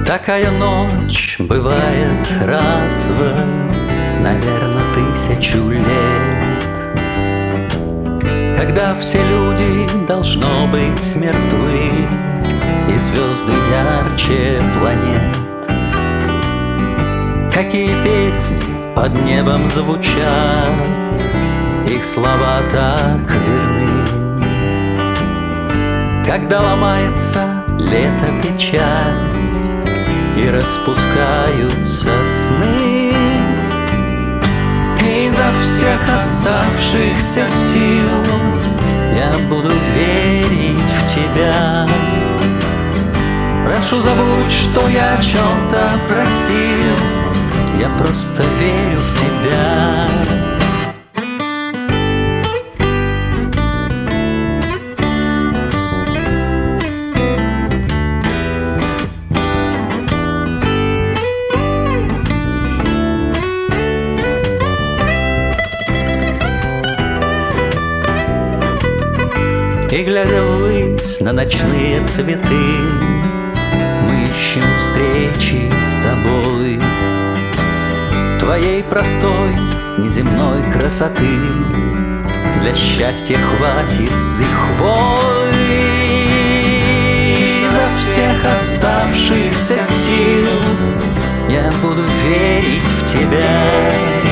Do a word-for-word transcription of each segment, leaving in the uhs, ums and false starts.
Такая ночь бывает раз в, наверно, тысячу лет, когда все люди, должно быть, мертвы, и звезды ярче планет. Какие песни под небом звучат, их слова так верны. Когда ломается лето печать и распускаются сны, изо всех оставшихся сил я буду верить в тебя. Прошу, забудь, что я о чем-то просил, я просто верю в тебя. И глядя ввысь на ночные цветы, мы ищем встречи с тобой, твоей простой неземной красоты. Для счастья хватит с лихвой. Изо всех оставшихся сил я буду верить в тебя.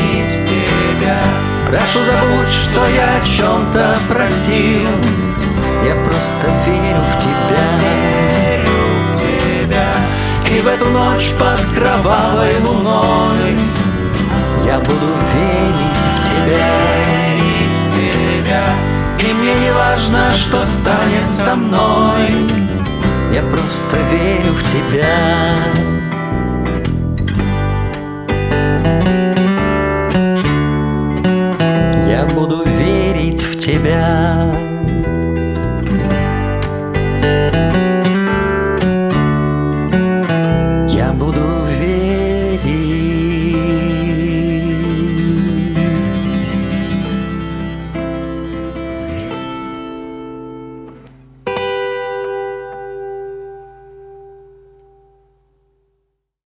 Прошу, забудь, что я о чем-то просил, я просто верю в тебя. Верю в тебя. И в эту ночь под кровавой луной я буду верить в тебя. Верить в тебя. И мне не важно, что станет со мной, я просто верю в тебя. Я буду верить в тебя.